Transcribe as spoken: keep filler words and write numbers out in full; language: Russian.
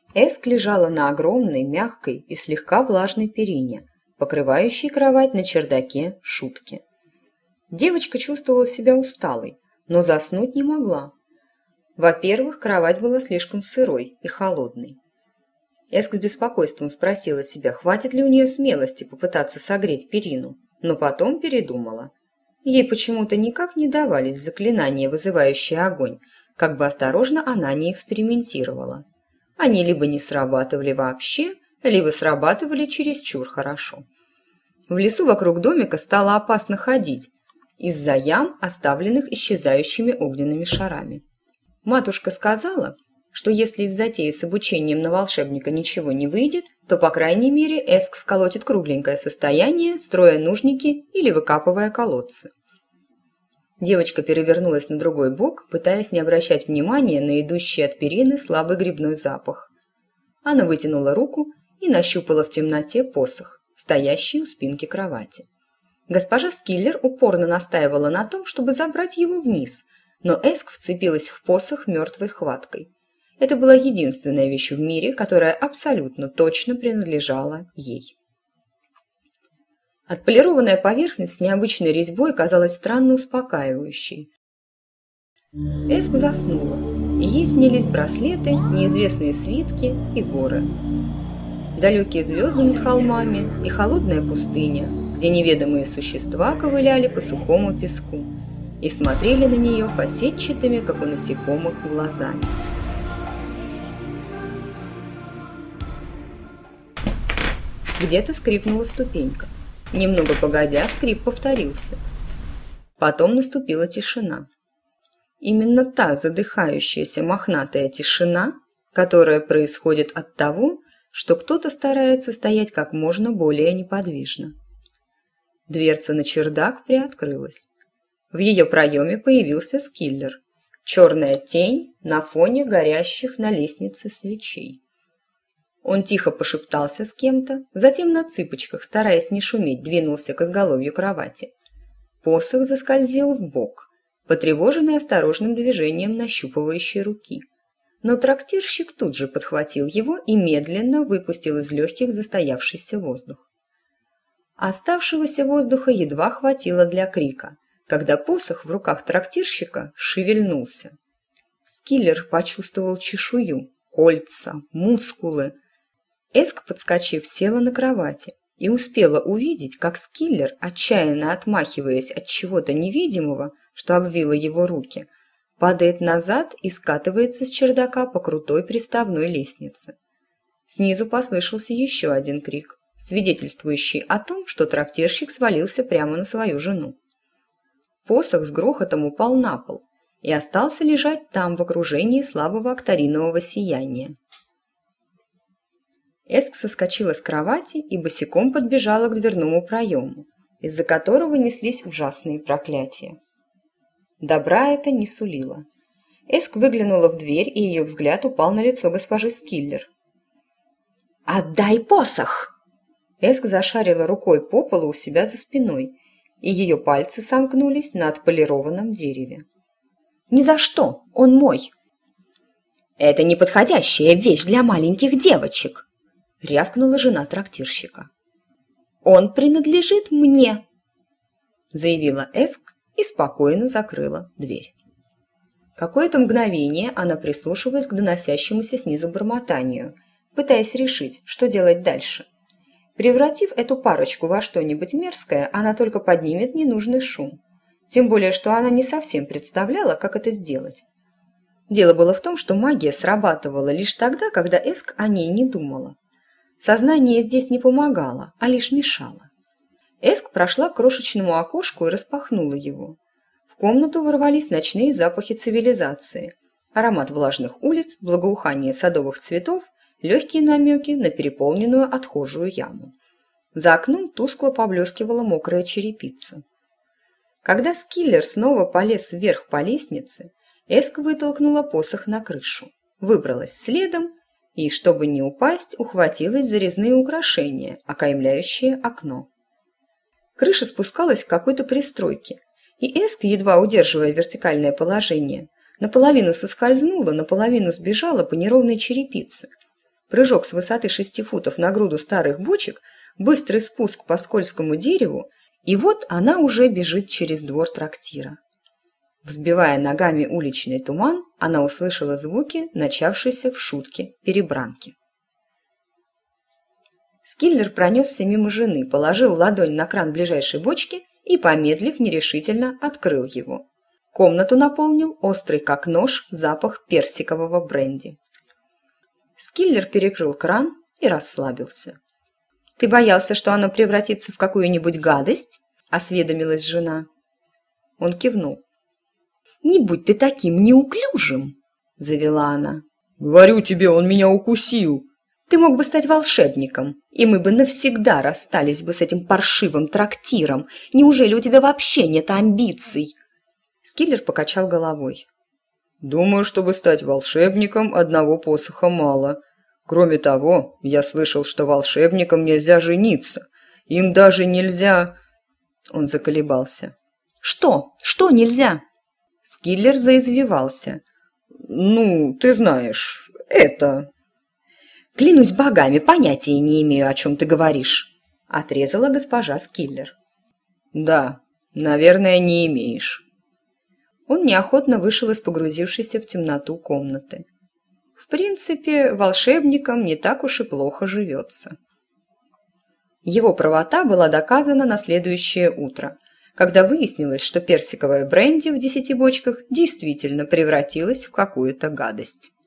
Эск лежала на огромной, мягкой и слегка влажной перине, покрывающей кровать на чердаке шутки. Девочка чувствовала себя усталой, но заснуть не могла. Во-первых, кровать была слишком сырой и холодной. Эск с беспокойством спросила себя, хватит ли у нее смелости попытаться согреть перину, но потом передумала. Ей почему-то никак не давались заклинания, вызывающие огонь, как бы осторожно она не экспериментировала. Они либо не срабатывали вообще, либо срабатывали чересчур хорошо. В лесу вокруг домика стало опасно ходить из-за ям, оставленных исчезающими огненными шарами. Матушка сказала, что если из затеи с обучением на волшебника ничего не выйдет, то, по крайней мере, Эск сколотит кругленькое состояние, строя нужники или выкапывая колодцы. Девочка перевернулась на другой бок, пытаясь не обращать внимания на идущий от перины слабый грибной запах. Она вытянула руку и нащупала в темноте посох, стоящий у спинки кровати. Госпожа Скиллер упорно настаивала на том, чтобы забрать его вниз, но Эск вцепилась в посох мертвой хваткой. Это была единственная вещь в мире, которая абсолютно точно принадлежала ей. Отполированная поверхность с необычной резьбой казалась странно успокаивающей. Эск заснула, и ей снились браслеты, неизвестные свитки и горы. Далекие звезды над холмами и холодная пустыня, где неведомые существа ковыляли по сухому песку и смотрели на нее фасетчатыми, как у насекомых, глазами. Где-то скрипнула ступенька. Немного погодя, скрип повторился. Потом наступила тишина. Именно та задыхающаяся мохнатая тишина, которая происходит от того, что кто-то старается стоять как можно более неподвижно. Дверца на чердак приоткрылась. В ее проеме появился Скиллер. Черная тень на фоне горящих на лестнице свечей. Он тихо пошептался с кем-то, затем на цыпочках, стараясь не шуметь, двинулся к изголовью кровати. Посох заскользил вбок, потревоженный осторожным движением нащупывающей руки. Но трактирщик тут же подхватил его и медленно выпустил из легких застоявшийся воздух. Оставшегося воздуха едва хватило для крика, когда посох в руках трактирщика шевельнулся. Скиллер почувствовал чешую, кольца, мускулы. Эск, подскочив, села на кровати и успела увидеть, как Скиллер, отчаянно отмахиваясь от чего-то невидимого, что обвило его руки, падает назад и скатывается с чердака по крутой приставной лестнице. Снизу послышался еще один крик, свидетельствующий о том, что трактирщик свалился прямо на свою жену. Посох с грохотом упал на пол и остался лежать там в окружении слабого акторинового сияния. Эск соскочила с кровати и босиком подбежала к дверному проему, из-за которого неслись ужасные проклятия. Добра это не сулило. Эск выглянула в дверь, и ее взгляд упал на лицо госпожи Скиллер. «Отдай посох!» Эск зашарила рукой по полу у себя за спиной, и ее пальцы сомкнулись на отполированном дереве. «Ни за что! Он мой!» «Это неподходящая вещь для маленьких девочек!» — рявкнула жена трактирщика. «Он принадлежит мне!» — заявила Эск и спокойно закрыла дверь. Какое-то мгновение она прислушивалась к доносящемуся снизу бормотанию, пытаясь решить, что делать дальше. Превратив эту парочку во что-нибудь мерзкое, она только поднимет ненужный шум. Тем более, что она не совсем представляла, как это сделать. Дело было в том, что магия срабатывала лишь тогда, когда Эск о ней не думала. Сознание здесь не помогало, а лишь мешало. Эск прошла к крошечному окошку и распахнула его. В комнату ворвались ночные запахи цивилизации. Аромат влажных улиц, благоухание садовых цветов, легкие намеки на переполненную отхожую яму. За окном тускло поблескивала мокрая черепица. Когда Скиллер снова полез вверх по лестнице, Эск вытолкнула посох на крышу, выбралась следом и, чтобы не упасть, ухватилась за резные украшения, окаймляющие окно. Крыша спускалась к какой-то пристройке, и Эск, едва удерживая вертикальное положение, наполовину соскользнула, наполовину сбежала по неровной черепице. прыжок с высоты шести футов на груду старых бочек, быстрый спуск по скользкому дереву, и вот она уже бежит через двор трактира. Взбивая ногами уличный туман, она услышала звуки, начавшиеся в шутке перебранки. Скиллер пронесся мимо жены, положил ладонь на кран ближайшей бочки и, помедлив, нерешительно открыл его. Комнату наполнил острый, как нож, запах персикового бренди. Скиллер перекрыл кран и расслабился. «Ты боялся, что оно превратится в какую-нибудь гадость?» – осведомилась жена. Он кивнул. «Не будь ты таким неуклюжим!» – завела она. «Говорю тебе, он меня укусил!» «Ты мог бы стать волшебником, и мы бы навсегда расстались бы с этим паршивым трактиром. Неужели у тебя вообще нет амбиций?» Скиллер покачал головой. «Думаю, чтобы стать волшебником, одного посоха мало. Кроме того, я слышал, что волшебникам нельзя жениться. Им даже нельзя...» Он заколебался. «Что? Что нельзя?» Скиллер заизвивался. «Ну, ты знаешь, это...» «Клянусь богами, понятия не имею, о чем ты говоришь», — отрезала госпожа Скиллер. «Да, наверное, не имеешь». Он неохотно вышел из погрузившейся в темноту комнаты. В принципе, волшебникам не так уж и плохо живется. Его правота была доказана на следующее утро, когда выяснилось, что персиковое бренди в десяти бочках действительно превратилось в какую-то гадость.